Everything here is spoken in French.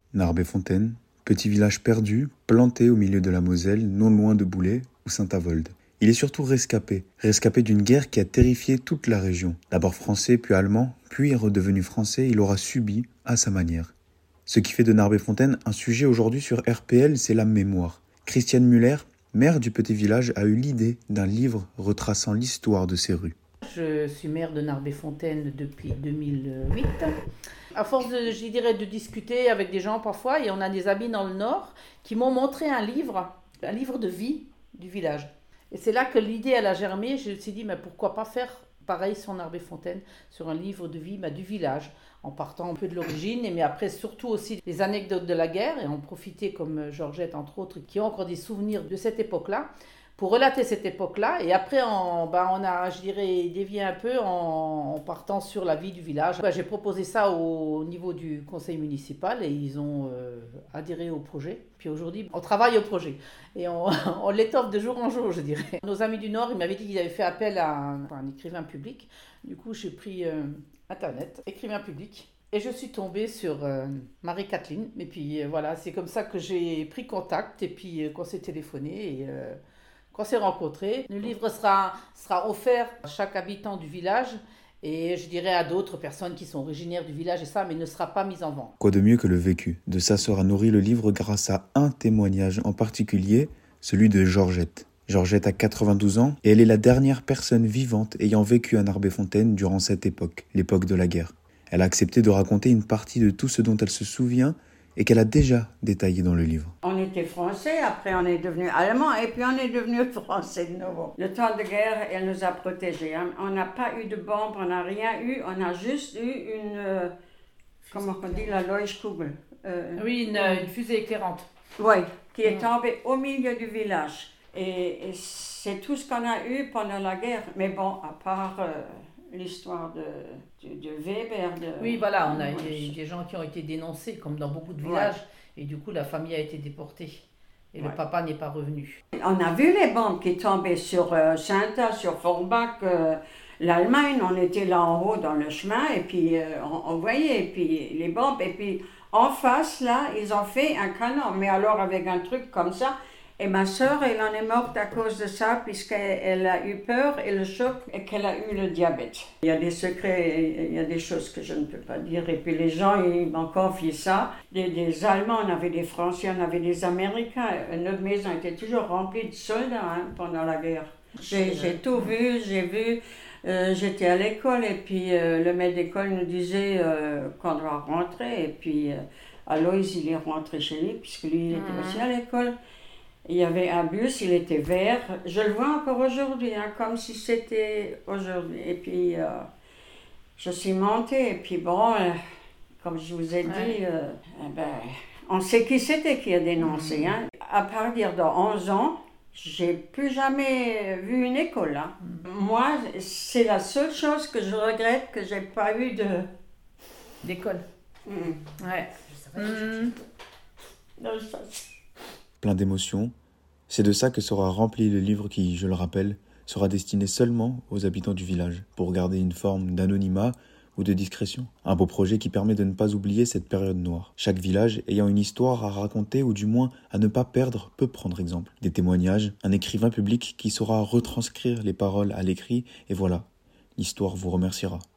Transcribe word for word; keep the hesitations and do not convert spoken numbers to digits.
Narbais-Fontaine, petit village perdu, planté au milieu de la Moselle, non loin de Boulay ou Saint-Avold. Il est surtout rescapé, rescapé d'une guerre qui a terrifié toute la région. D'abord français, puis allemand, puis redevenu français, il aura subi à sa manière. Ce qui fait de Narbais-Fontaine un sujet aujourd'hui sur R P L, c'est la mémoire. Christiane Muller, maire du petit village, a eu l'idée d'un livre retraçant l'histoire de ces rues. Je suis maire de Narbais-Fontaine depuis deux mille huit. À force de, je dirais, de discuter avec des gens parfois, et on a des amis dans le Nord qui m'ont montré un livre, un livre de vie du village. Et c'est là que l'idée elle a germé. Je me suis dit, mais pourquoi pas faire pareil sur Narbais-Fontaine, sur un livre de vie bah, du village, en partant un peu de l'origine, mais après surtout aussi les anecdotes de la guerre, et en profiter comme Georgette entre autres, qui ont encore des souvenirs de cette époque-là, pour relater cette époque-là. Et après, on, bah, on a, je dirais, dévié un peu en, en partant sur la vie du village. Bah, j'ai proposé ça au, au niveau du conseil municipal et ils ont euh, adhéré au projet. Puis aujourd'hui, on travaille au projet et on, on l'étoffe de jour en jour, je dirais. Nos amis du Nord, ils m'avaient dit qu'ils avaient fait appel à un, à un écrivain public. Du coup, j'ai pris euh, Internet, écrivain public. Et je suis tombée sur euh, Marie-Kathleen. Et puis euh, voilà, c'est comme ça que j'ai pris contact et puis euh, qu'on s'est téléphoné. Et, euh, Quand on s'est rencontrés, le livre sera, sera offert à chaque habitant du village et je dirais à d'autres personnes qui sont originaires du village et ça, mais ne sera pas mis en vente. Quoi de mieux que le vécu? De ça sera nourri le livre grâce à un témoignage en particulier, celui de Georgette. Georgette a quatre-vingt-douze ans et elle est la dernière personne vivante ayant vécu à Narbais-Fontaine durant cette époque, l'époque de la guerre. Elle a accepté de raconter une partie de tout ce dont elle se souvient et qu'elle a déjà détaillé dans le livre. On était français, après on est devenu allemand et puis on est devenu français de nouveau. Le temps de guerre, elle nous a protégés. Hein. On n'a pas eu de bombe, on n'a rien eu, on a juste eu une, euh, comment on dit, la Leuchtkugel. Euh, oui, une, une fusée éclairante. Oui, qui est tombée au milieu du village. Et, et c'est tout ce qu'on a eu pendant la guerre. Mais bon, à part euh, l'histoire de, de, de Weber. De, oui, voilà, on a eu des gens qui ont été dénoncés, comme dans beaucoup de villages. Ouais. Et du coup, la famille a été déportée. Et ouais. Le papa n'est pas revenu. On a vu les bombes qui tombaient sur euh, Sainte, sur Forbach, euh, l'Allemagne. On était là en haut dans le chemin et puis euh, on, on voyait et puis, les bombes. Et puis en face, là, ils ont fait un canon. Mais alors avec un truc comme ça. Et ma sœur, elle en est morte à cause de ça, puisqu'elle a eu peur et le choc et qu'elle a eu le diabète. Il y a des secrets, il y a des choses que je ne peux pas dire. Et puis les gens, ils m'ont confié ça. Des, des Allemands, on avait des Français, on avait des Américains. Notre maison était toujours remplie de soldats hein, pendant la guerre. J'ai, j'ai tout vu, j'ai vu. Euh, j'étais à l'école et puis euh, le maître d'école nous disait euh, qu'on doit rentrer. Et puis euh, Aloys, il est rentré chez lui, puisque lui, il était mmh. aussi à l'école. Il y avait un bus, il était vert. Je le vois encore aujourd'hui, hein, comme si c'était aujourd'hui. Et puis, euh, je suis montée. Et puis, bon, euh, comme je vous ai dit, ouais. euh, ben, on sait qui c'était qui a dénoncé. Hein. À partir de onze ans, j'ai plus jamais vu une école. Hein. Moi, c'est la seule chose que je regrette que j'ai pas eu de... d'école. Mmh. Ouais. Mmh. Non, ça, plein d'émotions. C'est de ça que sera rempli le livre qui, je le rappelle, sera destiné seulement aux habitants du village, pour garder une forme d'anonymat ou de discrétion. Un beau projet qui permet de ne pas oublier cette période noire. Chaque village ayant une histoire à raconter ou du moins à ne pas perdre peut prendre exemple. Des témoignages, un écrivain public qui saura retranscrire les paroles à l'écrit et voilà, l'histoire vous remerciera.